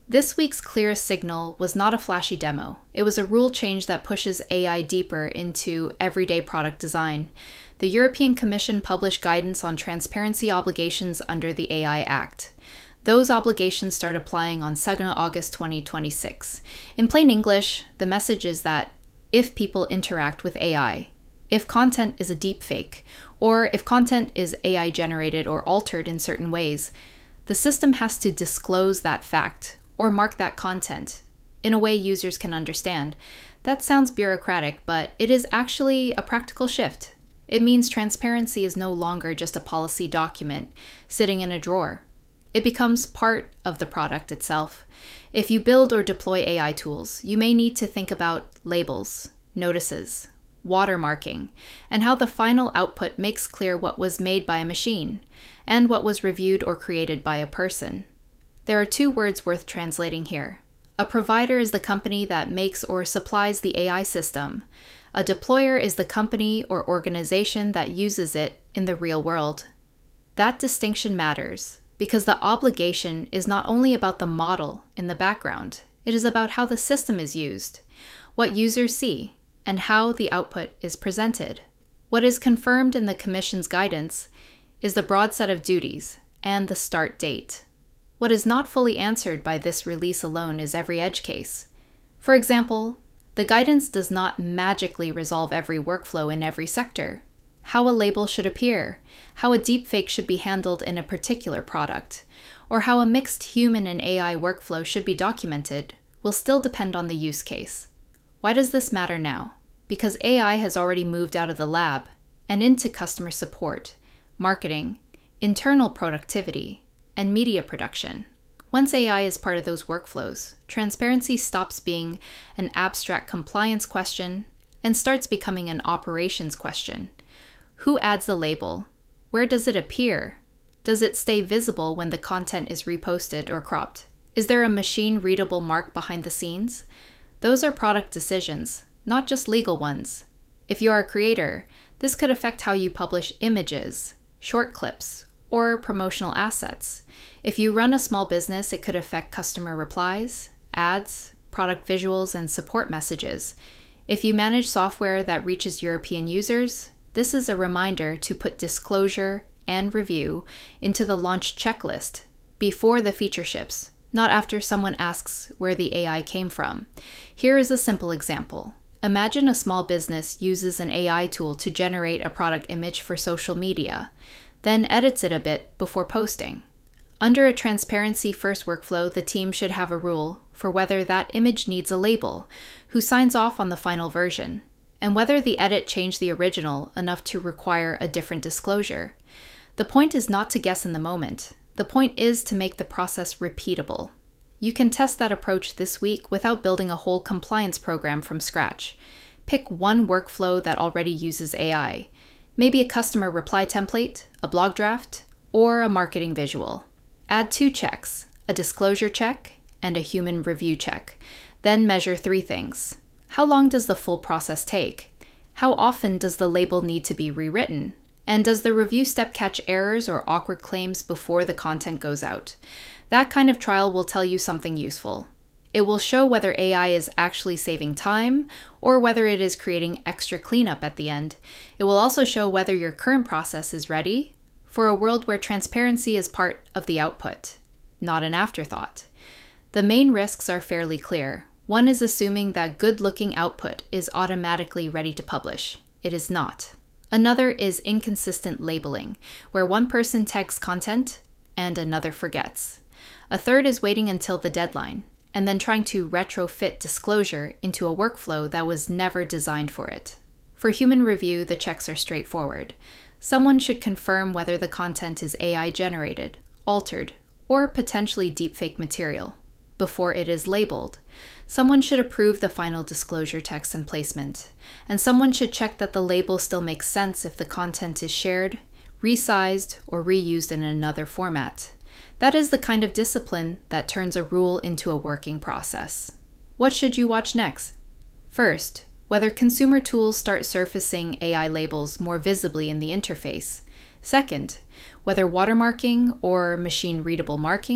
This week's clearest signal was not a flashy demo. It was a rule change that pushes AI deeper into everyday product design. The European Commission published guidance on transparency obligations under the AI Act. Those obligations start applying on 2nd August 2026. In plain English, the message is that if people interact with AI, if content is a deepfake, or if content is AI generated or altered in certain ways, the system has to disclose that fact or mark that content in a way users can understand. That sounds bureaucratic, but it is actually a practical shift. It means transparency is no longer just a policy document sitting in a drawer. It becomes part of the product itself. If you build or deploy AI tools, you may need to think about labels, notices, watermarking, and how the final output makes clear what was made by a machine and what was reviewed or created by a person. There are two words worth translating here. A provider is the company that makes or supplies the AI system. A deployer is the company or organization that uses it in the real world. That distinction matters because the obligation is not only about the model in the background, it is about how the system is used, what users see, and how the output is presented. What is confirmed in the Commission's guidance is the broad set of duties and the start date. What is not fully answered by this release alone is every edge case. For example, the guidance does not magically resolve every workflow in every sector. How a label should appear, how a deepfake should be handled in a particular product, or how a mixed human and AI workflow should be documented will still depend on the use case. Why does this matter now? Because AI has already moved out of the lab and into customer support, marketing, internal productivity, and media production. Once AI is part of those workflows, transparency stops being an abstract compliance question and starts becoming an operations question. Who adds the label? Where does it appear? Does it stay visible when the content is reposted or cropped? Is there a machine-readable mark behind the scenes? Those are product decisions, not just legal ones. If you are a creator, this could affect how you publish images, short clips, or promotional assets. If you run a small business, it could affect customer replies, ads, product visuals, and support messages. If you manage software that reaches European users, this is a reminder to put disclosure and review into the launch checklist before the feature ships, not after someone asks where the AI came from. Here is a simple example. Imagine a small business uses an AI tool to generate a product image for social media, then edits it a bit before posting. Under a transparency-first workflow, the team should have a rule for whether that image needs a label, who signs off on the final version, and whether the edit changed the original enough to require a different disclosure. The point is not to guess in the moment. The point is to make the process repeatable. You can test that approach this week without building a whole compliance program from scratch. Pick one workflow that already uses AI. Maybe a customer reply template, a blog draft, or a marketing visual. Add 2 checks, a disclosure check and a human review check. Then measure 3 things. How long does the full process take? How often does the label need to be rewritten? And does the review step catch errors or awkward claims before the content goes out? That kind of trial will tell you something useful. It will show whether AI is actually saving time or whether it is creating extra cleanup at the end. It will also show whether your current process is ready for a world where transparency is part of the output, not an afterthought. The main risks are fairly clear. One is assuming that good-looking output is automatically ready to publish. It is not. Another is inconsistent labeling, where one person tags content and another forgets. A third is waiting until the deadline, and then trying to retrofit disclosure into a workflow that was never designed for it. For human review, the checks are straightforward. Someone should confirm whether the content is AI generated, altered, or potentially deepfake material before it is labeled. Someone should approve the final disclosure text and placement, and someone should check that the label still makes sense if the content is shared, resized, or reused in another format. That is the kind of discipline that turns a rule into a working process. What should you watch next? First, whether consumer tools start surfacing AI labels more visibly in the interface. Second, whether watermarking or machine-readable marking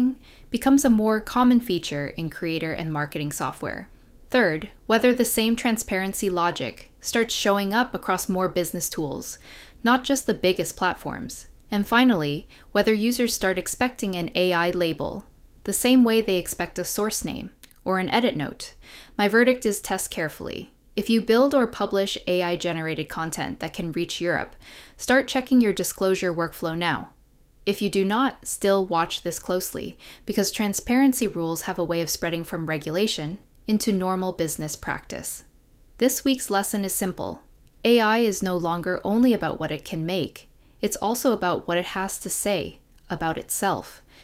becomes a more common feature in creator and marketing software. Third, whether the same transparency logic starts showing up across more business tools, not just the biggest platforms. And finally, whether users start expecting an AI label, the same way they expect a source name or an edit note. My verdict is test carefully. If you build or publish AI-generated content that can reach Europe, start checking your disclosure workflow now. If you do not, still watch this closely, because transparency rules have a way of spreading from regulation into normal business practice. This week's lesson is simple. AI is no longer only about what it can make. It's also about what it has to say about itself.